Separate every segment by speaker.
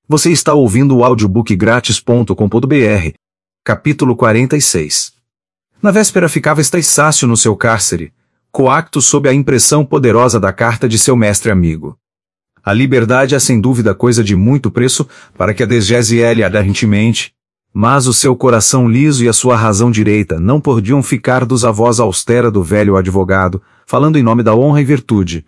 Speaker 1: Você está ouvindo o audiobookgratis.com.br, capítulo 46. Na véspera ficava Estácio no seu cárcere, coacto sob a impressão poderosa da carta de seu mestre amigo. A liberdade é sem dúvida coisa de muito preço para que a desejase ele ardentemente, mas o seu coração liso e a sua razão direita não podiam ficar dos a voz austera do velho advogado, falando em nome da honra e virtude.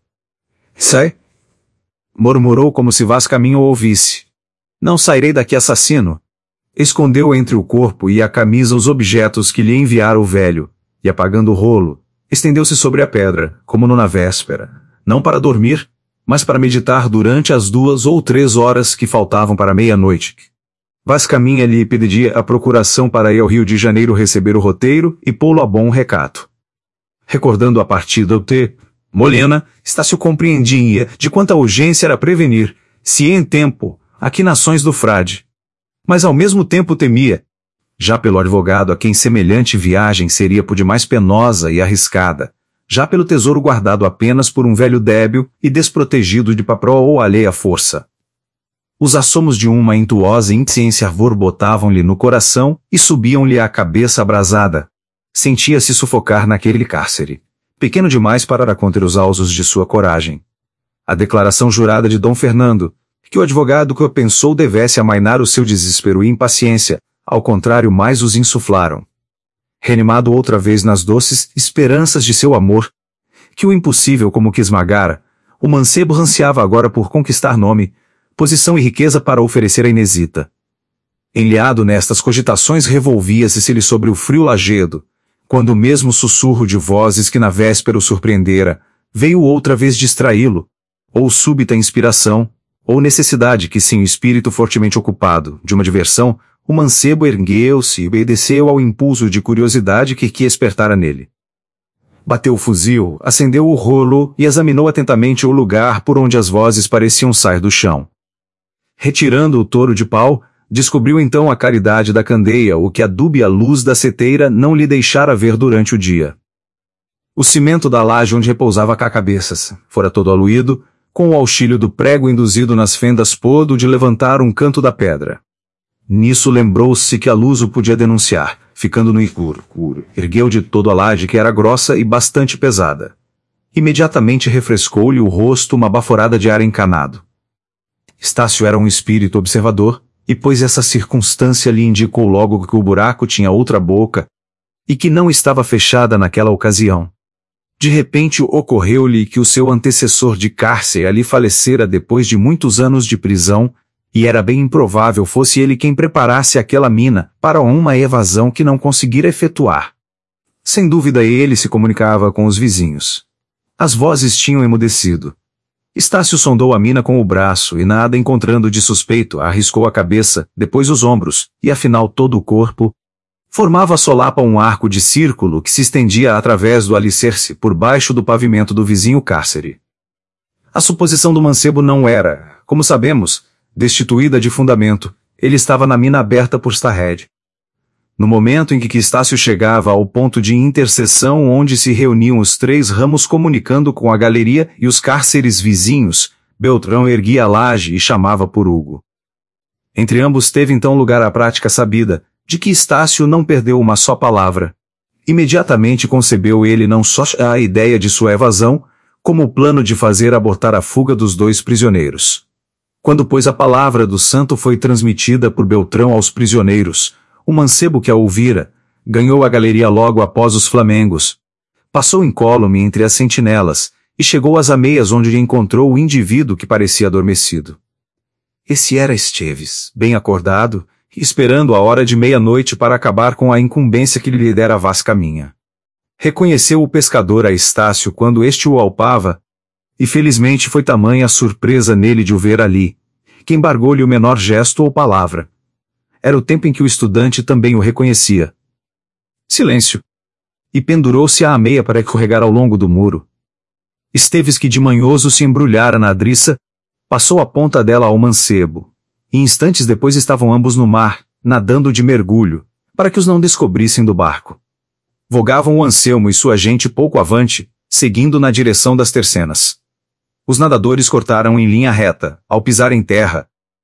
Speaker 1: Sai! Murmurou como se Vascaminho ouvisse. Não sairei daqui, assassino. Escondeu entre o corpo e a camisa os objetos que lhe enviara o velho, e apagando o rolo, estendeu-se sobre a pedra, como na véspera, não para dormir, mas para meditar durante as 2 ou 3 horas que faltavam para meia-noite. Vascaminha lhe pedia a procuração para ir ao Rio de Janeiro receber o roteiro e pô-lo a bom recato. Recordando a partida do T. Molina, Estácio compreendia de quanta urgência era prevenir, se em tempo, aquinações do frade. Mas ao mesmo tempo temia, já pelo advogado a quem semelhante viagem seria por demais penosa e arriscada, já pelo tesouro guardado apenas por um velho débil e desprotegido de papró ou alheia força. Os assomos de uma intuosa insciência borbotavam-lhe no coração e subiam-lhe à cabeça abrasada. Sentia-se sufocar naquele cárcere, pequeno demais para conter os alços de sua coragem. A declaração jurada de Dom Fernando, que o advogado que o pensou devesse amainar o seu desespero e impaciência, ao contrário mais os insuflaram. Reanimado outra vez nas doces esperanças de seu amor, que o impossível como que esmagara, o mancebo ansiava agora por conquistar nome, posição e riqueza para oferecer a Inesita. Enleado nestas cogitações revolvia-se-lhe sobre o frio lajedo, quando o mesmo sussurro de vozes que na véspera o surpreendera, veio outra vez distraí-lo, ou súbita inspiração, ou necessidade que sem o espírito fortemente ocupado, de uma diversão, o mancebo ergueu-se e obedeceu ao impulso de curiosidade que espertara nele. Bateu o fuzil, acendeu o rolo e examinou atentamente o lugar por onde as vozes pareciam sair do chão. Retirando o touro de pau, descobriu então a claridade da candeia, o que a dúbia luz da seteira não lhe deixara ver durante o dia. O cimento da laje onde repousava cá cabeças, fora todo aluído, com o auxílio do prego induzido nas fendas pôdo de levantar um canto da pedra. Nisso lembrou-se que a luz o podia denunciar, ficando no escuro. Ergueu de todo a laje que era grossa e bastante pesada. Imediatamente refrescou-lhe o rosto uma baforada de ar encanado. Estácio era um espírito observador, e pois essa circunstância lhe indicou logo que o buraco tinha outra boca, e que não estava fechada naquela ocasião. De repente ocorreu-lhe que o seu antecessor de cárcere ali falecera depois de muitos anos de prisão, e era bem improvável fosse ele quem preparasse aquela mina para uma evasão que não conseguira efetuar. Sem dúvida ele se comunicava com os vizinhos. As vozes tinham emudecido. Estácio sondou a mina com o braço e nada encontrando de suspeito, arriscou a cabeça, depois os ombros, e afinal todo o corpo. Formava a solapa um arco de círculo que se estendia através do alicerce por baixo do pavimento do vizinho cárcere. A suposição do mancebo não era, como sabemos, destituída de fundamento, ele estava na mina aberta por Starhead. No momento em que Estácio chegava ao ponto de interseção onde se reuniam os 3 ramos comunicando com a galeria e os cárceres vizinhos, Beltrão erguia a laje e chamava por Hugo. Entre ambos teve então lugar a prática sabida, de que Estácio não perdeu uma só palavra. Imediatamente concebeu ele não só a ideia de sua evasão, como o plano de fazer abortar a fuga dos 2 prisioneiros. Quando pois a palavra do santo foi transmitida por Beltrão aos prisioneiros, o mancebo que a ouvira, ganhou a galeria logo após os flamengos. Passou incólume entre as sentinelas, e chegou às ameias onde encontrou o indivíduo que parecia adormecido. Esse era Esteves, bem acordado, esperando a hora de meia-noite para acabar com a incumbência que lhe dera Vascaminha. Reconheceu o pescador a Estácio quando este o alpava, e felizmente foi tamanha a surpresa nele de o ver ali, que embargou-lhe o menor gesto ou palavra. Era o tempo em que o estudante também o reconhecia. Silêncio. E pendurou-se à ameia para escorregar ao longo do muro. Esteves, que de manhoso se embrulhara na driça, passou a ponta dela ao mancebo, e instantes depois estavam ambos no mar, nadando de mergulho, para que os não descobrissem do barco. Vogavam o Anselmo e sua gente pouco avante, seguindo na direção das tercenas. Os nadadores cortaram em linha reta, ao pisar em terra.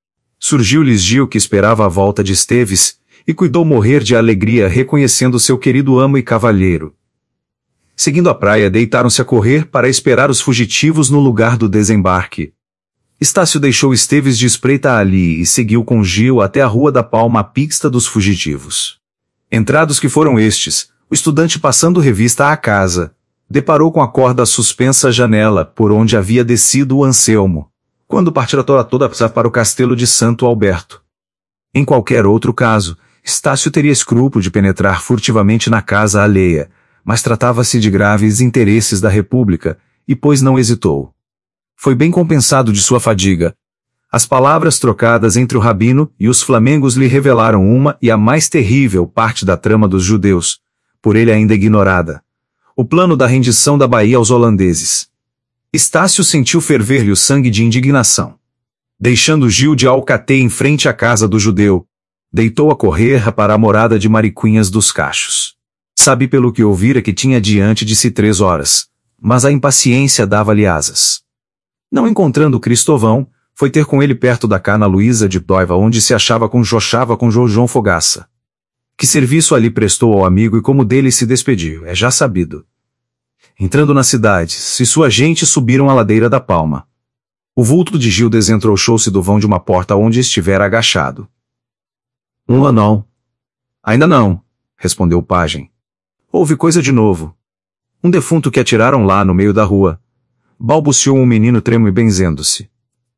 Speaker 1: Surgiu-lhes Gil, que esperava a volta de Esteves, e cuidou morrer de alegria reconhecendo seu querido amo e cavalheiro. Seguindo a praia, deitaram-se a correr para esperar os fugitivos no lugar do desembarque. Estácio deixou Esteves de espreita ali e seguiu com Gil até a Rua da Palma, a pista dos fugitivos. Entrados que foram estes, o estudante, passando revista à casa, deparou com a corda suspensa à janela por onde havia descido o Anselmo, quando partira toda para o castelo de Santo Alberto. Em qualquer outro caso, Estácio teria escrúpulo de penetrar furtivamente na casa alheia, mas tratava-se de graves interesses da República, e pois não hesitou. Foi bem compensado de sua fadiga. As palavras trocadas entre o rabino e os flamengos lhe revelaram uma e a mais terrível parte da trama dos judeus, por ele ainda ignorada: o plano da rendição da Bahia aos holandeses. Estácio sentiu ferver-lhe o sangue de indignação. Deixando Gil de Alcaté em frente à casa do judeu, deitou a correr para a morada de Mariquinhas dos Cachos. Sabe pelo que ouvira que tinha diante de si 3 horas, mas a impaciência dava-lhe asas. Não encontrando Cristovão, foi ter com ele perto da Cana Luísa de Doiva, onde se achava com João Fogaça. Que serviço ali prestou ao amigo e como dele se despediu, é já sabido. Entrando na cidade, se sua gente subiram a ladeira da Palma. O vulto de Gil desentrouxou-se do vão de uma porta onde estivera agachado. Não. Ainda não, respondeu o pajem. Houve coisa de novo. Um defunto que atiraram lá no meio da rua. Balbuciou um menino tremo e benzendo-se.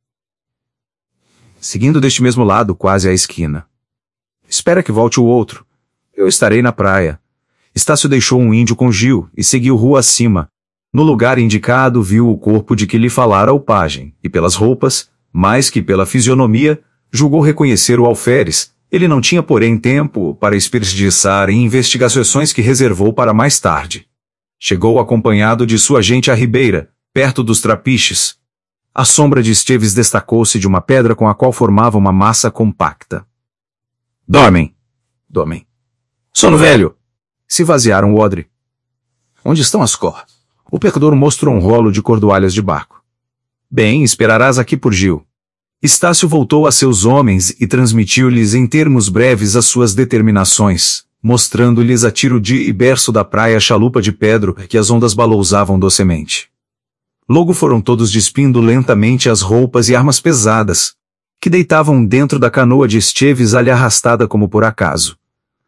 Speaker 1: Seguindo deste mesmo lado, quase à esquina. Espera que volte o outro. Eu estarei na praia. Estácio deixou um índio com Gil e seguiu rua acima. No lugar indicado viu o corpo de que lhe falara o pajem, e pelas roupas, mais que pela fisionomia, julgou reconhecer o alferes. Ele não tinha, porém, tempo para esperdiçar em investigações que reservou para mais tarde. Chegou acompanhado de sua gente à ribeira, perto dos trapiches. A sombra de Esteves destacou-se de uma pedra com a qual formava uma massa compacta. Dormem. Sono velho. Se vaziaram o odre. Onde estão as cor? O pecador mostrou um rolo de cordoalhas de barco. Bem, esperarás aqui por Gil. Estácio voltou a seus homens e transmitiu-lhes em termos breves as suas determinações, mostrando-lhes a tiro de berço da praia a chalupa de Pedro que as ondas balousavam docemente. Logo foram todos despindo lentamente as roupas e armas pesadas, que deitavam dentro da canoa de Esteves ali arrastada como por acaso.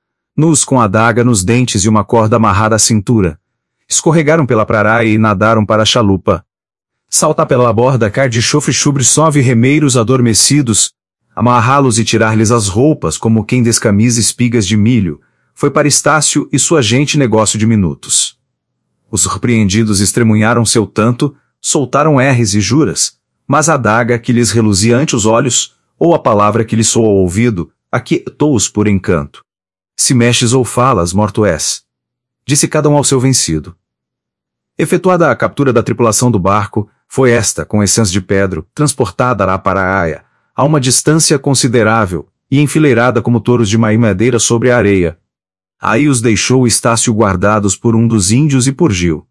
Speaker 1: Nus com a adaga nos dentes e uma corda amarrada à cintura, escorregaram pela praia e nadaram para a chalupa. Saltar pela borda car de chofre chubre sove remeiros adormecidos, amarrá-los e tirar-lhes as roupas como quem descamisa espigas de milho, foi para Estácio e sua gente negócio de minutos. Os surpreendidos estremunharam seu tanto, soltaram erres e juras, mas a adaga que lhes reluzia ante os olhos, ou a palavra que lhes soou ao ouvido, aquietou-os por encanto. Se mexes ou falas, morto és. Disse cada um ao seu vencido. Efetuada a captura da tripulação do barco, foi esta, com essência de Pedro, transportada para a Aia, a uma distância considerável, e enfileirada como touros de madeira sobre a areia. Aí os deixou Estácio guardados por um dos índios e por Gil.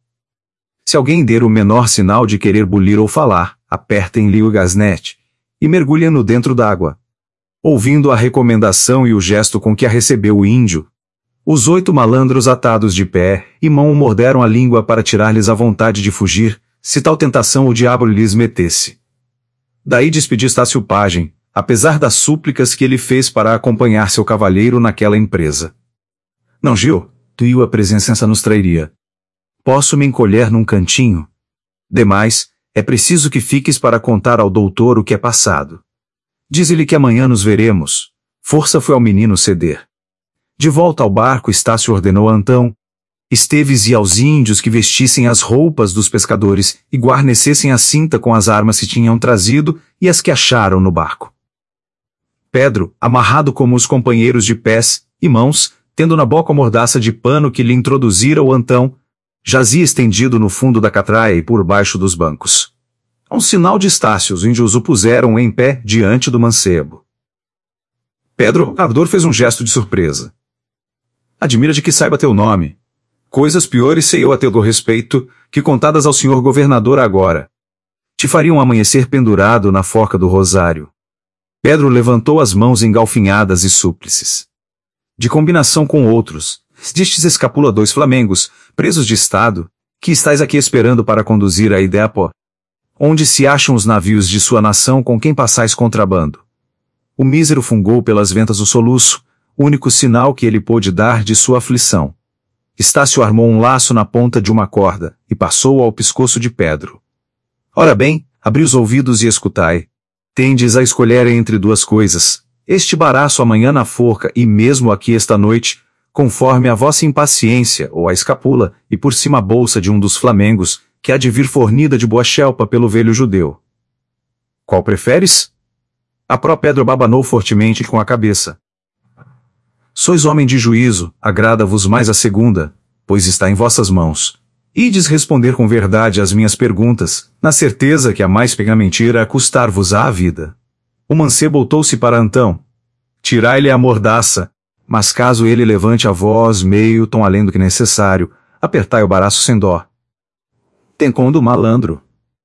Speaker 1: Se alguém der o menor sinal de querer bulir ou falar, apertem-lhe o gasnete, e mergulhem-no dentro d'água. Ouvindo a recomendação e o gesto com que a recebeu o índio, os 8 malandros atados de pé e mão morderam a língua para tirar-lhes a vontade de fugir, se tal tentação o diabo lhes metesse. Daí despediu Estácio o pajem, apesar das súplicas que ele fez para acompanhar seu cavalheiro naquela empresa. Não, Gil, tua presença nos trairia. Posso me encolher num cantinho? Demais, é preciso que fiques para contar ao doutor o que é passado. Dize-lhe que amanhã nos veremos. Força foi ao menino ceder. De volta ao barco, Estácio ordenou a Antão, Esteves e aos índios que vestissem as roupas dos pescadores e guarnecessem a cinta com as armas que tinham trazido e as que acharam no barco. Pedro, amarrado como os companheiros de pés e mãos, tendo na boca a mordaça de pano que lhe introduzira o Antão, jazia estendido no fundo da catraia e por baixo dos bancos. A um sinal de Estácio, os índios o puseram em pé diante do mancebo. Pedro, o ardor, fez um gesto de surpresa. Admira de que saiba teu nome. Coisas piores sei eu a teu respeito, que contadas ao senhor governador agora. Te fariam amanhecer pendurado na forca do rosário. Pedro levantou as mãos engalfinhadas e súplices. De combinação com outros, destes escapula 2 flamengos, presos de estado, que estais aqui esperando para conduzir a Ideapo, onde se acham os navios de sua nação com quem passais contrabando. O mísero fungou pelas ventas o soluço, único sinal que ele pôde dar de sua aflição. Estácio armou um laço na ponta de uma corda, e passou-o ao pescoço de Pedro. Ora bem, abri os ouvidos e escutai. Tendes a escolher entre 2 coisas, este baraço amanhã na forca e mesmo aqui esta noite, conforme a vossa impaciência, ou a escapula, e por cima a bolsa de um dos flamengos, que há de vir fornida de boa chelpa pelo velho judeu. Qual preferes? A pró Pedro babanou fortemente com a cabeça. Sois homem de juízo, agrada-vos mais a segunda, pois está em vossas mãos. Ides responder com verdade às minhas perguntas, na certeza que a mais pequena mentira custar-vos-á a vida. O mancebo voltou-se para Antão. Tirai-lhe a mordaça, mas caso ele levante a voz meio tom além do que necessário, apertai o baraço sem dó. Tencondo malandro.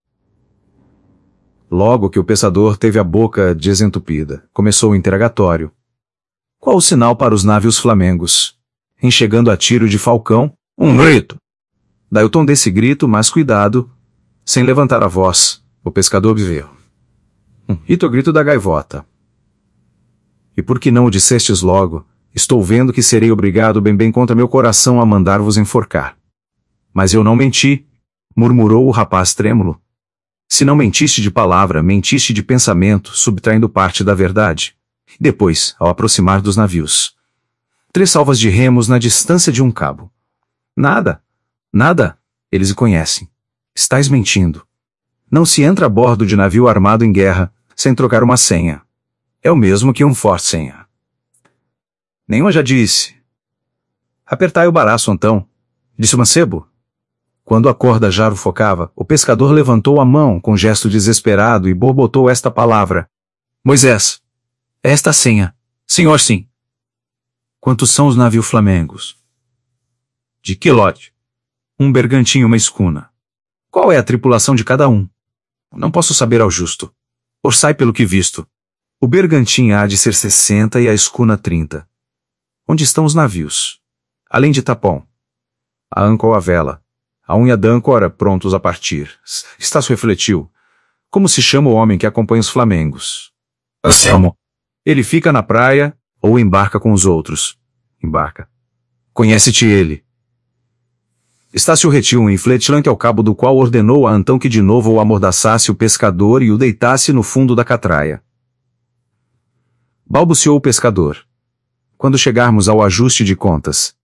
Speaker 1: Logo que o pensador teve a boca desentupida, começou o interrogatório. Qual o sinal para os navios flamengos? Enxergando a tiro de falcão, um grito. Daí o tom desse grito, mas cuidado, sem levantar a voz, o pescador viveu. Ito o grito da gaivota. E por que não o dissestes logo? Estou vendo que serei obrigado bem contra meu coração a mandar-vos enforcar. Mas eu não menti, murmurou o rapaz trêmulo. Se não mentiste de palavra, mentiste de pensamento, subtraindo parte da verdade. Depois, ao aproximar dos navios. 3 salvas de remos na distância de um cabo. Nada. Eles o conhecem. Estais mentindo. Não se entra a bordo de navio armado em guerra, sem trocar uma senha. É o mesmo que um forte senha. Nenhuma já disse. Apertai o baraço, então, disse o mancebo. Quando a corda já o focava, o pescador levantou a mão com gesto desesperado e borbotou esta palavra. Moisés. Esta a senha. Senhor, sim. Quantos são os navios flamengos? De que lote? Um bergantim e uma escuna. Qual é a tripulação de cada um? Não posso saber ao justo. Orçai pelo que visto. O bergantim há de ser 60 e a escuna 30. Onde estão os navios? Além de Tapom. A âncora ou a vela. A unha da âncora prontos a partir. Estácio refletiu. Como se chama o homem que acompanha os flamengos? Anselmo. Ele fica na praia ou embarca com os outros? Embarca. Conhece-te ele. Estácio retiu um infletilante ao cabo do qual ordenou a Antão que de novo o amordaçasse o pescador e o deitasse no fundo da catraia. Balbuciou o pescador. Quando chegarmos ao ajuste de contas.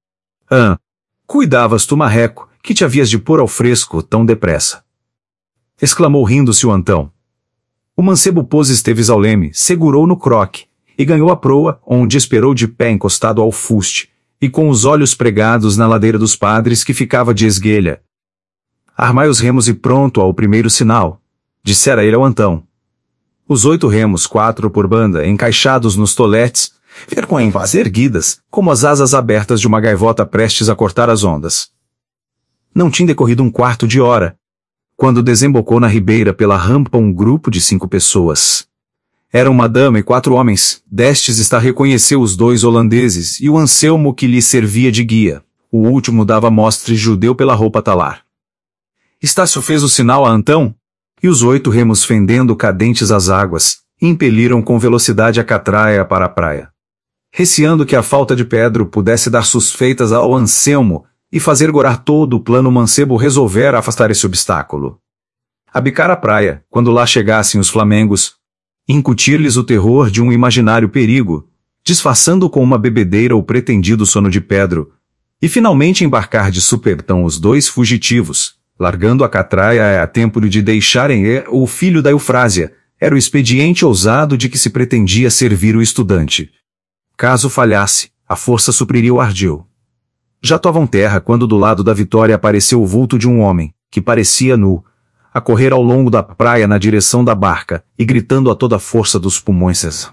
Speaker 1: Cuidavas tu, marreco, que te havias de pôr ao fresco tão depressa. Exclamou rindo-se o Antão. O mancebo pôs esteves ao leme, segurou no croque, e ganhou a proa, onde esperou de pé encostado ao fuste, e com os olhos pregados na ladeira dos padres que ficava de esguelha. Armai os remos e pronto ao primeiro sinal, dissera ele ao Antão. Os 8 remos, 4 por banda, encaixados nos toletes, vergonha erguidas, como as asas abertas de uma gaivota prestes a cortar as ondas. Não tinha decorrido um quarto de hora, quando desembocou na ribeira pela rampa um grupo de 5 pessoas. Era uma dama e 4 homens, destes está reconheceu os 2 holandeses e o Anselmo que lhe servia de guia. O último dava mostre judeu pela roupa talar. Estácio fez o sinal a Antão, e os 8 remos fendendo cadentes as águas, impeliram com velocidade a catraia para a praia. Receando que a falta de Pedro pudesse dar suspeitas ao Anselmo e fazer gorar todo o plano, mancebo resolvera afastar esse obstáculo. Abicar a praia, quando lá chegassem os flamengos, incutir-lhes o terror de um imaginário perigo, disfarçando com uma bebedeira o pretendido sono de Pedro, e finalmente embarcar de supetão os 2 fugitivos, largando a catraia a tempo de deixarem o filho da Eufrásia, era o expediente ousado de que se pretendia servir o estudante. Caso falhasse, a força supriria o ardil. Já tovam terra quando do lado da Vitória apareceu o vulto de um homem, que parecia nu, a correr ao longo da praia na direção da barca, e gritando a toda a força dos pulmões.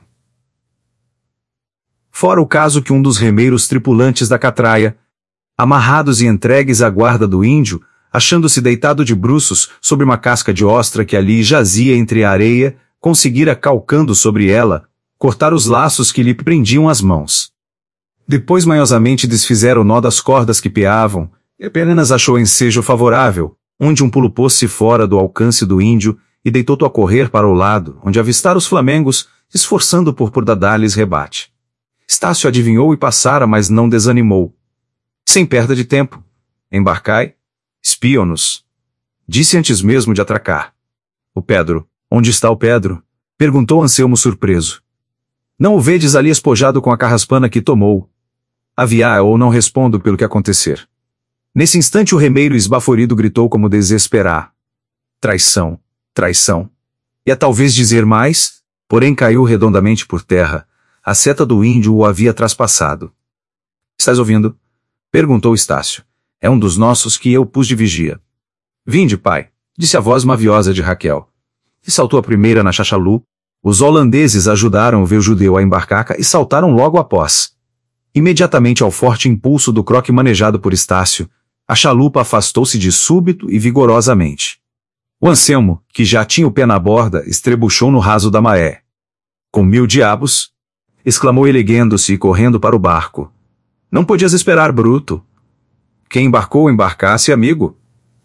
Speaker 1: Fora o caso que um dos remeiros tripulantes da catraia, amarrados e entregues à guarda do índio, achando-se deitado de bruços sobre uma casca de ostra que ali jazia entre a areia, conseguira, calcando sobre ela, cortar os laços que lhe prendiam as mãos. Depois manhosamente desfizeram o nó das cordas que peavam, e apenas achou ensejo favorável, onde um pulo pôs-se fora do alcance do índio e deitou-te a correr para o lado, onde avistara os flamengos, esforçando por dar-lhes rebate. Estácio adivinhou e passara, mas não desanimou. Sem perda de tempo. Embarcai, espiam-nos. Disse antes mesmo de atracar. O Pedro. Onde está o Pedro? Perguntou Anselmo surpreso. Não o vedes ali espojado com a carraspana que tomou? Havia ou não respondo pelo que acontecer. Nesse instante o remeiro esbaforido gritou como desesperar. Traição, traição. E a talvez dizer mais, porém caiu redondamente por terra. A seta do índio o havia traspassado. Estás ouvindo? Perguntou Estácio. É um dos nossos que eu pus de vigia. Vinde, pai, disse a voz maviosa de Raquel. E saltou a primeira na chachalu. Os holandeses ajudaram o judeu a embarcar e saltaram logo após. Imediatamente ao forte impulso do croque manejado por Estácio, a chalupa afastou-se de súbito e vigorosamente. O Anselmo, que já tinha o pé na borda, estrebuchou no raso da maré. Com 1000 diabos! Exclamou ele erguendo-se e correndo para o barco. Não podias esperar, bruto. Quem embarcou, embarcasse, amigo.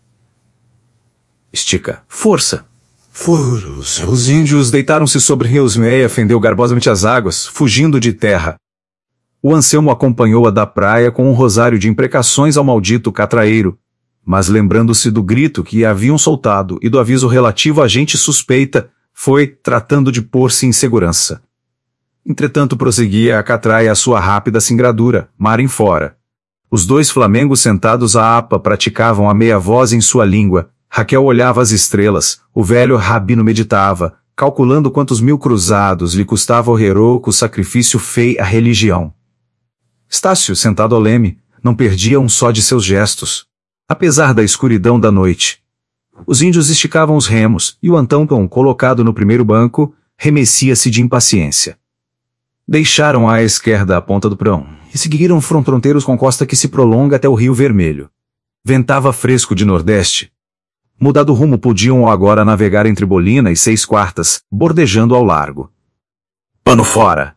Speaker 1: Estica. Força! Furos! Os índios deitaram-se sobre Reusmeia, fendeu garbosamente as águas, fugindo de terra. O Anselmo acompanhou-a da praia com um rosário de imprecações ao maldito catraeiro, mas lembrando-se do grito que haviam soltado e do aviso relativo à gente suspeita, foi tratando de pôr-se em segurança. Entretanto prosseguia a catraia a sua rápida singradura, mar em fora. Os 2 flamengos sentados à apa praticavam a meia voz em sua língua. Raquel olhava as estrelas, o velho rabino meditava, calculando quantos 1000 cruzados lhe custava o heroico sacrifício fei à religião. Estácio, sentado ao leme, não perdia um só de seus gestos, apesar da escuridão da noite. Os índios esticavam os remos, e o Antão, colocado no primeiro banco, remecia-se de impaciência. Deixaram à esquerda a ponta do prão, e seguiram fronteiros com costa que se prolonga até o Rio Vermelho. Ventava fresco de nordeste. Mudado o rumo podiam agora navegar entre Bolina e 6 Quartas, bordejando ao largo. Pano fora!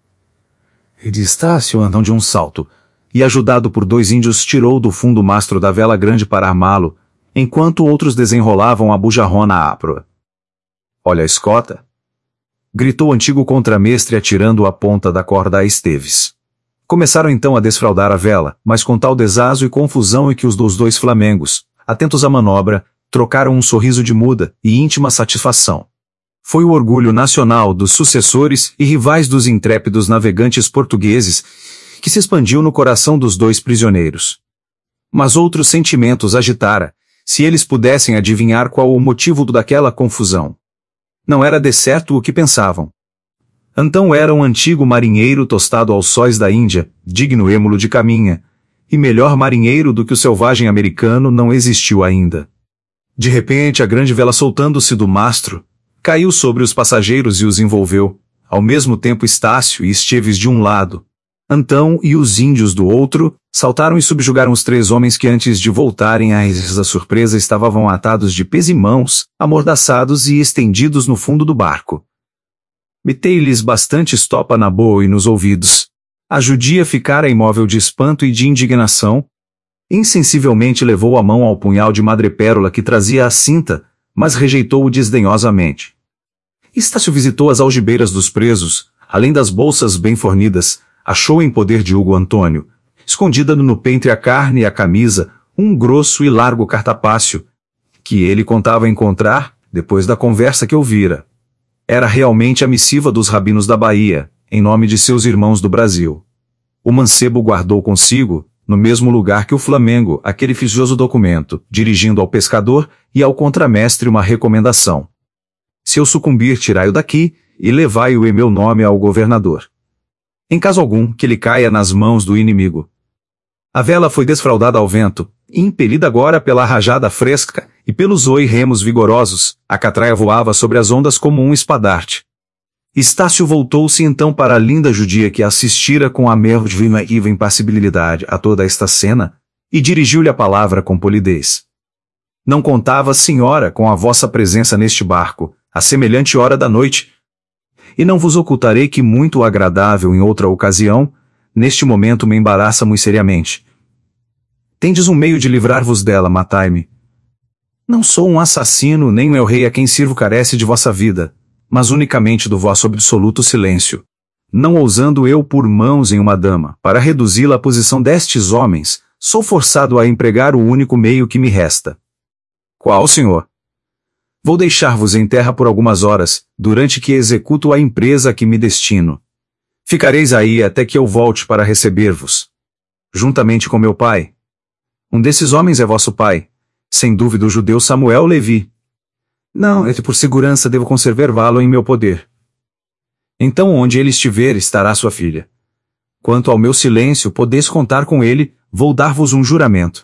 Speaker 1: E de Estácio andam de um salto, e ajudado por 2 índios tirou do fundo o mastro da vela grande para armá-lo, enquanto outros desenrolavam a bujarrona à proa. Olha a escota! Gritou o antigo contramestre atirando a ponta da corda a Esteves. Começaram então a desfraldar a vela, mas com tal desazo e confusão em que os dos 2 flamengos, atentos à manobra, trocaram um sorriso de muda e íntima satisfação. Foi o orgulho nacional dos sucessores e rivais dos intrépidos navegantes portugueses que se expandiu no coração dos 2 prisioneiros. Mas outros sentimentos agitara, se eles pudessem adivinhar qual o motivo daquela confusão. Não era de certo o que pensavam. Antão era um antigo marinheiro tostado aos sóis da Índia, digno êmulo de caminha, e melhor marinheiro do que o selvagem americano não existiu ainda. De repente a grande vela soltando-se do mastro, caiu sobre os passageiros e os envolveu, ao mesmo tempo Estácio e Esteves de um lado. Antão e os índios do outro, saltaram e subjugaram os 3 homens que antes de voltarem à da surpresa estavam atados de pés e mãos, amordaçados e estendidos no fundo do barco. Metei-lhes bastante estopa na boa e nos ouvidos. A judia ficara imóvel de espanto e de indignação. Insensivelmente levou a mão ao punhal de madrepérola que trazia à cinta, mas rejeitou-o desdenhosamente. Estácio visitou as algibeiras dos presos, além das bolsas bem fornidas, achou em poder de Hugo Antônio, escondida no pé entre a carne e a camisa, um grosso e largo cartapácio, que ele contava encontrar, depois da conversa que ouvira. Era realmente a missiva dos rabinos da Bahia, em nome de seus irmãos do Brasil. O mancebo guardou consigo, no mesmo lugar que o Flamengo, aquele fisioso documento, dirigindo ao pescador e ao contramestre uma recomendação. Se eu sucumbir, tirai-o daqui, e levai-o em meu nome ao governador. Em caso algum, que ele caia nas mãos do inimigo. A vela foi desfraldada ao vento, e impelida agora pela rajada fresca, e pelos remos vigorosos, a catraia voava sobre as ondas como um espadarte. Estácio voltou-se então para a linda judia que assistira com a mesma impassibilidade a toda esta cena, e dirigiu-lhe a palavra com polidez. Não contava, senhora, com a vossa presença neste barco, a semelhante hora da noite. E não vos ocultarei que muito agradável em outra ocasião, neste momento me embaraça muito seriamente. Tendes um meio de livrar-vos dela, matai-me. Não sou um assassino, nem o meu rei a quem sirvo carece de vossa vida, mas unicamente do vosso absoluto silêncio. Não ousando eu pôr mãos em uma dama, para reduzi-la à posição destes homens, sou forçado a empregar o único meio que me resta. Qual, senhor? Vou deixar-vos em terra por algumas horas, durante que executo a empresa a que me destino. Ficareis aí até que eu volte para receber-vos. Juntamente com meu pai. Um desses homens é vosso pai, sem dúvida o judeu Samuel Levi. Não, é que por segurança devo conservá-lo em meu poder. Então onde ele estiver estará sua filha. Quanto ao meu silêncio, podeis contar com ele, vou dar-vos um juramento.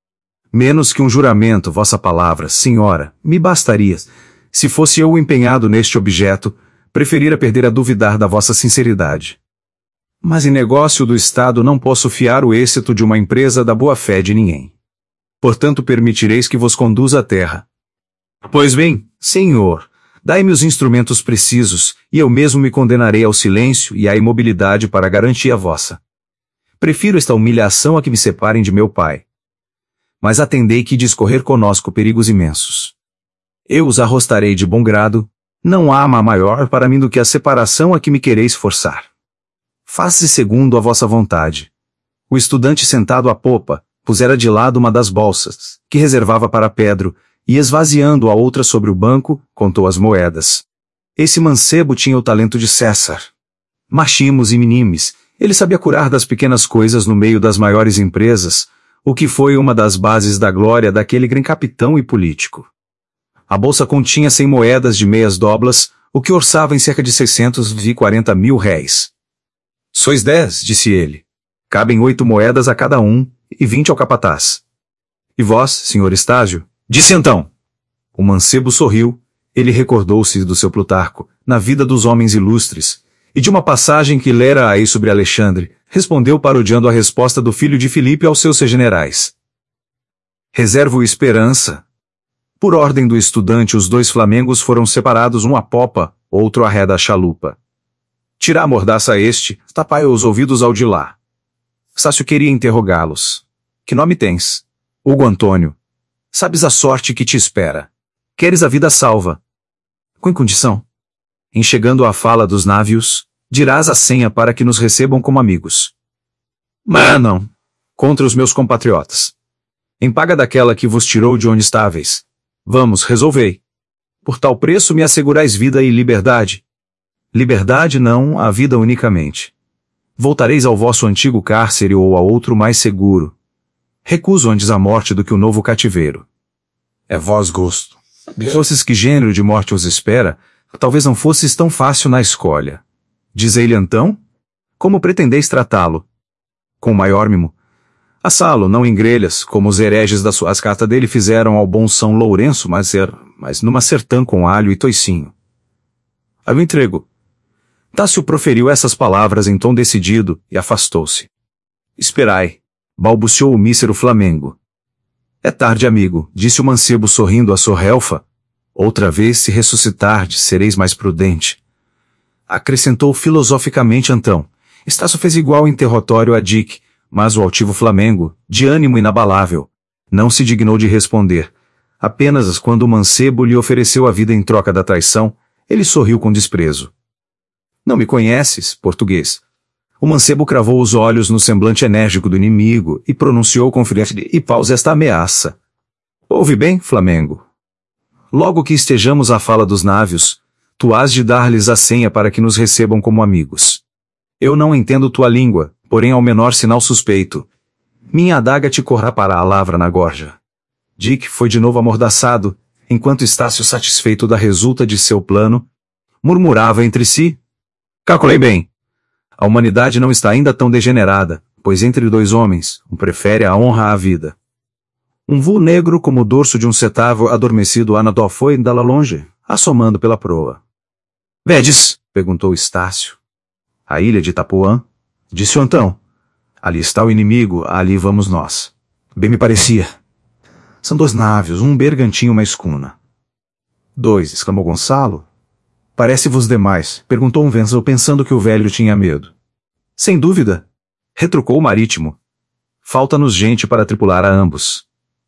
Speaker 1: Menos que um juramento, vossa palavra, senhora, me bastaria. Se fosse eu empenhado neste objeto, preferira perder a duvidar da vossa sinceridade. Mas em negócio do Estado não posso fiar o êxito de uma empresa da boa-fé de ninguém. Portanto permitireis que vos conduza à terra. Pois bem, senhor, dai-me os instrumentos precisos, e eu mesmo me condenarei ao silêncio e à imobilidade para garantir a vossa. Prefiro esta humilhação a que me separem de meu pai. Mas atendei que discorrer conosco perigos imensos. Eu os arrostarei de bom grado, não há má maior para mim do que a separação a que me quereis forçar. Faze segundo a vossa vontade. O estudante sentado à popa, pusera de lado uma das bolsas, que reservava para Pedro, e esvaziando a outra sobre o banco, contou as moedas. Esse mancebo tinha o talento de César. Machimos e minimes, ele sabia curar das pequenas coisas no meio das maiores empresas, o que foi uma das bases da glória daquele grande capitão e político. A bolsa continha 100 moedas de meias doblas, o que orçava em cerca de 640 mil réis. Sois 10, disse ele. Cabem 8 moedas a cada um, e 20 ao capataz. E vós, senhor Estágio? Disse então. O mancebo sorriu, ele recordou-se do seu Plutarco, na vida dos homens ilustres, e de uma passagem que lera aí sobre Alexandre, respondeu parodiando a resposta do filho de Filipe aos seus generais. Reservo esperança. Por ordem do estudante, os 2 flamengos foram separados, um à popa, outro à ré da chalupa. Tira a mordaça a este, tapai os ouvidos ao de lá. Estácio queria interrogá-los. Que nome tens? Hugo Antônio. Sabes a sorte que te espera. Queres a vida salva? Com condição. Em chegando à fala dos návios, dirás a senha para que nos recebam como amigos. Mas não. Contra os meus compatriotas. Em paga daquela que vos tirou de onde estáveis. Vamos, resolvei. Por tal preço me assegurais vida e liberdade. Liberdade não, a vida unicamente. Voltareis ao vosso antigo cárcere ou a outro mais seguro. Recuso antes a morte do que o novo cativeiro. É vós gosto. Fosses que gênero de morte os espera, talvez não fosses tão fácil na escolha. Dizei-lhe então? Como pretendeis tratá-lo? Com o maior mimo. Assá-lo, não em grelhas, como os hereges da sua carta dele fizeram ao bom São Lourenço, mas numa sertã com alho e toicinho. Aí o entrego. Tácio proferiu essas palavras em tom decidido e afastou-se. Esperai, balbuciou o mísero Flamengo. É tarde, amigo, disse o mancebo sorrindo à sorrelfa. Outra vez, se ressuscitardes, sereis mais prudente. Acrescentou filosoficamente então. Estácio fez igual interrotório a Dick, mas o altivo Flamengo, de ânimo inabalável, não se dignou de responder. Apenas quando o mancebo lhe ofereceu a vida em troca da traição, ele sorriu com desprezo. Não me conheces, português? O mancebo cravou os olhos no semblante enérgico do inimigo e pronunciou com frieza e pausa esta ameaça. Ouve bem, Flamengo. Logo que estejamos à fala dos návios, tu hás de dar-lhes a senha para que nos recebam como amigos. Eu não entendo tua língua, porém ao menor sinal suspeito. Minha adaga te corrá para a lavra na gorja. Dick foi de novo amordaçado, enquanto Estácio, satisfeito da resulta de seu plano, murmurava entre si. Calculei bem. A humanidade não está ainda tão degenerada, pois entre 2 homens, um prefere a honra à vida. Um vulto negro como o dorso de um cetável adormecido Anadol foi da longe, assomando pela proa. Vedes? Perguntou Estácio. A ilha de Itapuã? Disse o Antão. Ali está o inimigo, ali vamos nós. Bem me parecia. São 2 návios, um bergantinho e uma escuna. Dois, exclamou Gonçalo. Parece-vos demais, perguntou um Wenzel pensando que o velho tinha medo. Sem dúvida, retrucou o marítimo. Falta-nos gente para tripular a ambos.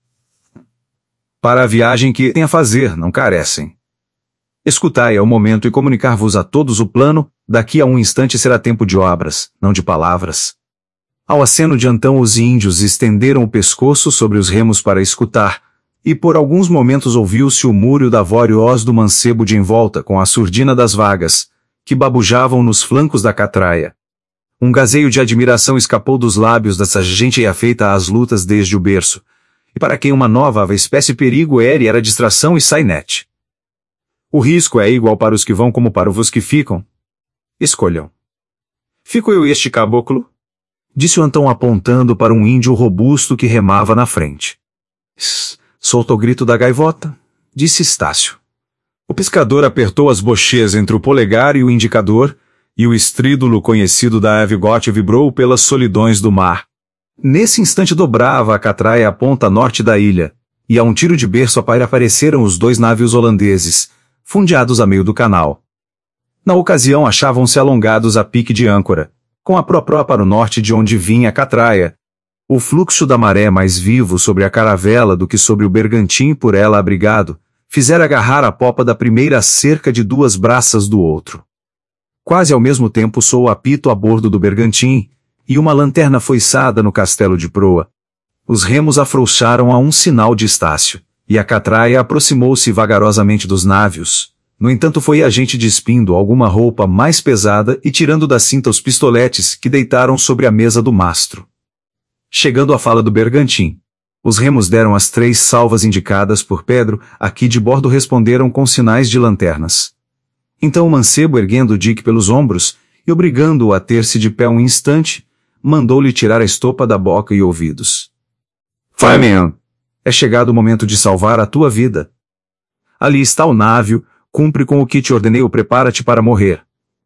Speaker 1: Para a viagem que tem a fazer, não carecem. Escutai ao momento e comunicar-vos a todos o plano, daqui a um instante será tempo de obras, não de palavras. Ao aceno de Antão os índios estenderam o pescoço sobre os remos para escutar, e por alguns momentos ouviu-se o múrio da voz do mancebo de envolta com a surdina das vagas, que babujavam nos flancos da catraia. Um gazeio de admiração escapou dos lábios dessa gente afeita às lutas desde o berço, e para quem uma nova espécie perigo era distração e sainete. O risco é igual para os que vão como para os que ficam. Escolham. Fico eu e este caboclo? Disse o Antão apontando para um índio robusto que remava na frente. Solta o grito da gaivota, disse Estácio. O pescador apertou as bochês entre o polegar e o indicador, e o estrídulo conhecido da Avigote vibrou pelas solidões do mar. Nesse instante dobrava a catraia a ponta norte da ilha, e a um tiro de berço apareceram os dois navios holandeses, fundeados a meio do canal. Na ocasião achavam-se alongados a pique de âncora, com a proa para o norte de onde vinha a catraia, o fluxo da maré mais vivo sobre a caravela do que sobre o bergantim por ela abrigado, fizera agarrar a popa da primeira a cerca de 2 braças do outro. Quase ao mesmo tempo soou o apito a bordo do bergantim, e uma lanterna foi içada no castelo de proa. Os remos afrouxaram a um sinal de Estácio, e a catraia aproximou-se vagarosamente dos navios. No entanto foi a gente despindo alguma roupa mais pesada e tirando da cinta os pistoletes que deitaram sobre a mesa do mastro. Chegando à fala do bergantim, os remos deram as 3 salvas indicadas por Pedro, aqui de bordo responderam com sinais de lanternas. Então o mancebo, erguendo Dick pelos ombros e obrigando-o a ter-se de pé um instante, mandou-lhe tirar a estopa da boca e ouvidos. Fabian, é chegado o momento de salvar a tua vida. Ali está o navio, cumpre com o que te ordenei ou prepara-te para morrer.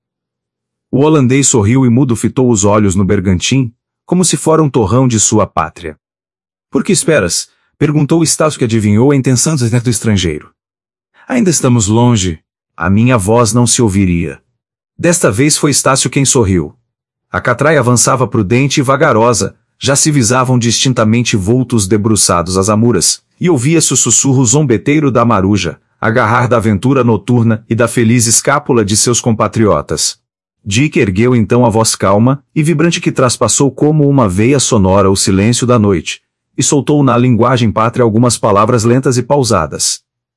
Speaker 1: O holandês sorriu e mudo fitou os olhos no bergantim, como se fora um torrão de sua pátria. Por que esperas? Perguntou Estácio, que adivinhou a intenção do estrangeiro. Ainda estamos longe. A minha voz não se ouviria. Desta vez foi Estácio quem sorriu. A catraia avançava prudente e vagarosa, já se visavam distintamente vultos debruçados às amuras, e ouvia-se o sussurro zombeteiro da maruja, agarrar da aventura noturna e da feliz escápula de seus compatriotas. Dick ergueu então a voz calma e vibrante que traspassou como uma veia sonora o silêncio da noite, e soltou na linguagem pátria algumas palavras lentas e pausadas.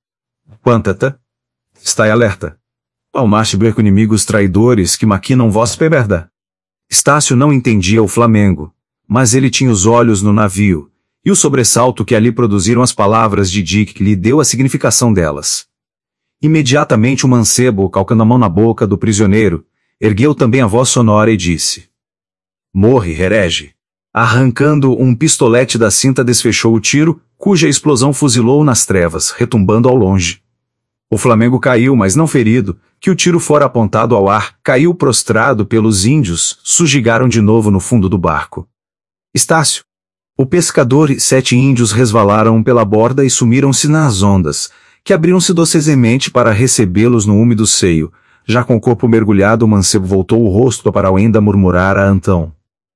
Speaker 1: Quantata? Estai alerta. Palmaste com inimigos traidores que maquinam vós perda. Estácio não entendia o Flamengo, mas ele tinha os olhos no navio, e o sobressalto que ali produziram as palavras de Dick lhe deu a significação delas. Imediatamente o mancebo, calcando a mão na boca do prisioneiro, ergueu também a voz sonora e disse: Morre, herege. Arrancando um pistolete da cinta desfechou o tiro, cuja explosão fuzilou nas trevas, retumbando ao longe. O Flamengo caiu, mas não ferido, que o tiro fora apontado ao ar, caiu prostrado pelos índios, sujigaram de novo no fundo do barco. Estácio. O pescador e 7 índios resvalaram pela borda e sumiram-se nas ondas, que abriram-se docemente para recebê-los no úmido seio. Já com o corpo mergulhado, o mancebo voltou o rosto para Alenda murmurar a Antão: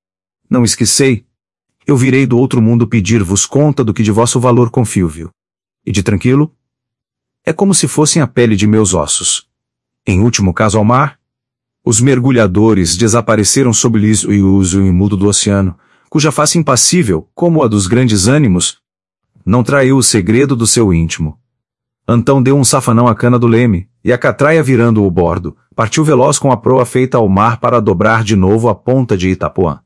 Speaker 1: Não esquecei. Eu virei do outro mundo pedir-vos conta do que de vosso valor confio-viu. E de tranquilo? É como se fossem a pele de meus ossos. Em último caso ao mar, os mergulhadores desapareceram sob o liso e uso imundo do oceano, cuja face impassível, como a dos grandes ânimos, não traiu o segredo do seu íntimo. Antão deu um safanão à cana do leme, e a catraia virando o bordo, partiu veloz com a proa feita ao mar para dobrar de novo a ponta de Itapuã.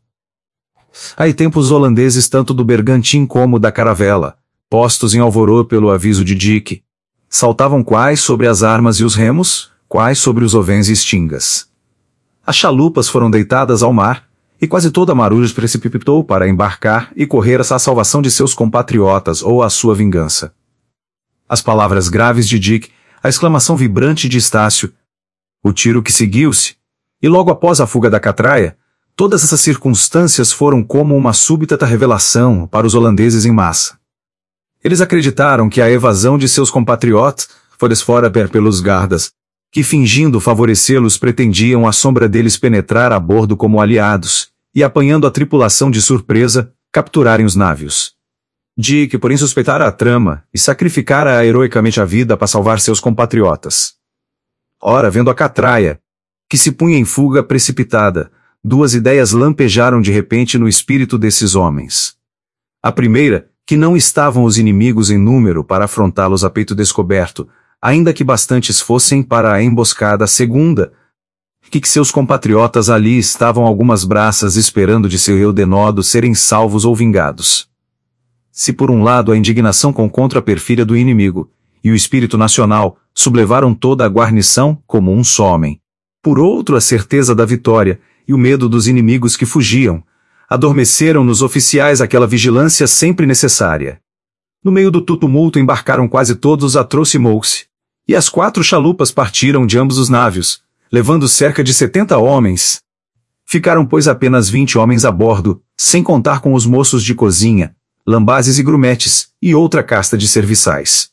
Speaker 1: Aí tempos holandeses tanto do bergantim como da caravela, postos em alvoroço pelo aviso de Dick, saltavam quais sobre as armas e os remos, quais sobre os ovens e estingas. As chalupas foram deitadas ao mar, e quase toda a maruja se precipitou para embarcar e correr à salvação de seus compatriotas ou à sua vingança. As palavras graves de Dick, a exclamação vibrante de Estácio, o tiro que seguiu-se, e logo após a fuga da catraia, todas essas circunstâncias foram como uma súbita revelação para os holandeses em massa. Eles acreditaram que a evasão de seus compatriotas fora pelos guardas, que fingindo favorecê-los pretendiam à sombra deles penetrar a bordo como aliados, e apanhando a tripulação de surpresa, capturarem os navios. Dick, porém, suspeitara a trama, e sacrificara heroicamente a vida para salvar seus compatriotas. Ora, vendo a catraia, que se punha em fuga precipitada, duas ideias lampejaram de repente no espírito desses homens. A primeira, que não estavam os inimigos em número para afrontá-los a peito descoberto, ainda que bastantes fossem para a emboscada. A segunda, que seus compatriotas ali estavam algumas braças esperando de seu denodo serem salvos ou vingados. Se por um lado a indignação contra a perfídia do inimigo, e o espírito nacional, sublevaram toda a guarnição como um só homem. Por outro, a certeza da vitória, e o medo dos inimigos que fugiam, adormeceram nos oficiais aquela vigilância sempre necessária. No meio do tumulto embarcaram quase todos, aproximou-se, e as 4 chalupas partiram de ambos os navios, levando cerca de 70 homens. Ficaram, pois, apenas 20 homens a bordo, sem contar com os moços de cozinha, lambazes e grumetes, e outra casta de serviçais.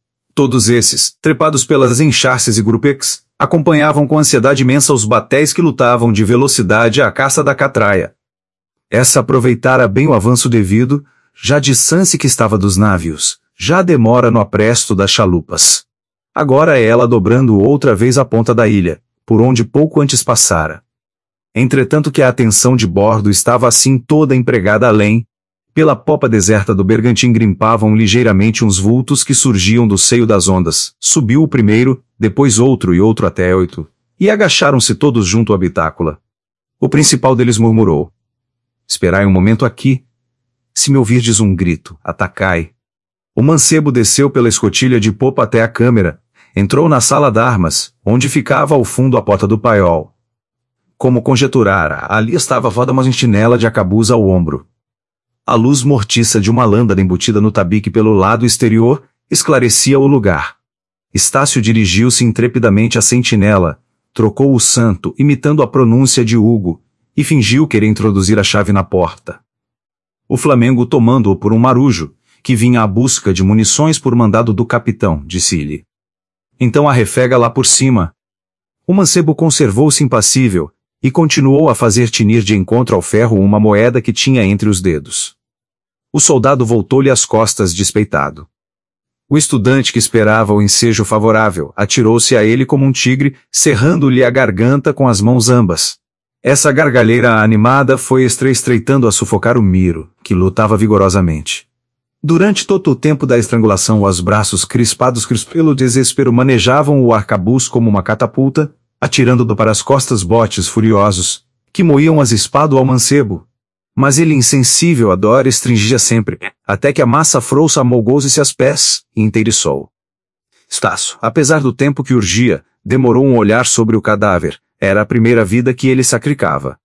Speaker 1: Todos esses, trepados pelas enxarces e grupex, acompanhavam com ansiedade imensa os batéis que lutavam de velocidade à caça da catraia. Essa aproveitara bem o avanço devido, já distância que estava dos navios, já demora no apresto das chalupas. Agora é ela dobrando outra vez a ponta da ilha, por onde pouco antes passara. Entretanto que a atenção de bordo estava assim toda empregada além, pela popa deserta do bergantim grimpavam ligeiramente uns vultos que surgiam do seio das ondas. Subiu o primeiro, depois outro e outro até 8, e agacharam-se todos junto à bitácula. O principal deles murmurou: esperai um momento aqui. Se me ouvirdes um grito, atacai. O mancebo desceu pela escotilha de popa até a câmera, entrou na sala d'armas, onde ficava ao fundo a porta do paiol. Como conjeturara, ali estava a voda uma sentinela de arcabuz ao ombro. A luz mortiça de uma lâmpada embutida no tabique pelo lado exterior esclarecia o lugar. Estácio dirigiu-se intrepidamente à sentinela, trocou o santo, imitando a pronúncia de Hugo, e fingiu querer introduzir a chave na porta. O Flamengo, tomando-o por um marujo, que vinha à busca de munições por mandado do capitão, disse-lhe: então arrefega lá por cima. O mancebo conservou-se impassível, e continuou a fazer tinir de encontro ao ferro uma moeda que tinha entre os dedos. O soldado voltou-lhe as costas despeitado. O estudante, que esperava o ensejo favorável, atirou-se a ele como um tigre, cerrando-lhe a garganta com as mãos ambas. Essa gargalheira animada foi estreitando a sufocar o Miro, que lutava vigorosamente. Durante todo o tempo da estrangulação, os braços crispados pelo desespero manejavam o arcabuz como uma catapulta, atirando-do para as costas botes furiosos, que moíam as espadas ao mancebo. Mas ele, insensível à dor, estringia sempre, até que a massa frouxa amolgou-se aos pés, e inteiriçou. Estácio, apesar do tempo que urgia, demorou um olhar sobre o cadáver. Era a primeira vida que ele sacrificava.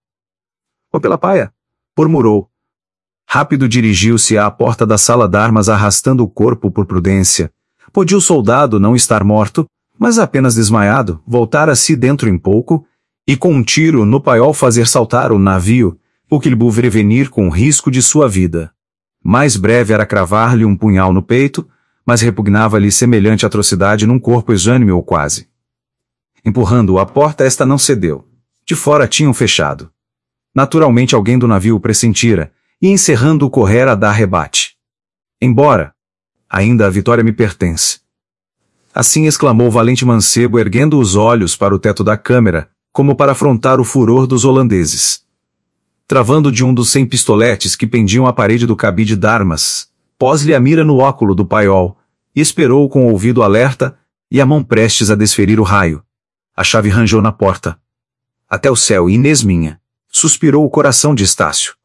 Speaker 1: Ou pela paia, murmurou. Rápido dirigiu-se à porta da sala d'armas, arrastando o corpo por prudência. Podia o soldado não estar morto, mas apenas desmaiado, voltar-se dentro em pouco, e com um tiro no paiol fazer saltar o navio, o que lhe prevenir com o risco de sua vida. Mais breve era cravar-lhe um punhal no peito, mas repugnava-lhe semelhante atrocidade num corpo exânime ou quase. Empurrando-o à porta, esta não cedeu. De fora tinham fechado. Naturalmente alguém do navio o pressentira, e encerrando-o correra a dar rebate. Embora! Ainda a vitória me pertence. Assim exclamou o valente mancebo, erguendo os olhos para o teto da câmara, como para afrontar o furor dos holandeses. Travando de um dos 100 pistoletes que pendiam à parede do cabide d'armas, pôs-lhe a mira no óculo do paiol, e esperou com o ouvido alerta, e a mão prestes a desferir o raio. A chave ranjou na porta. Até o céu, Inês minha! Suspirou o coração de Estácio.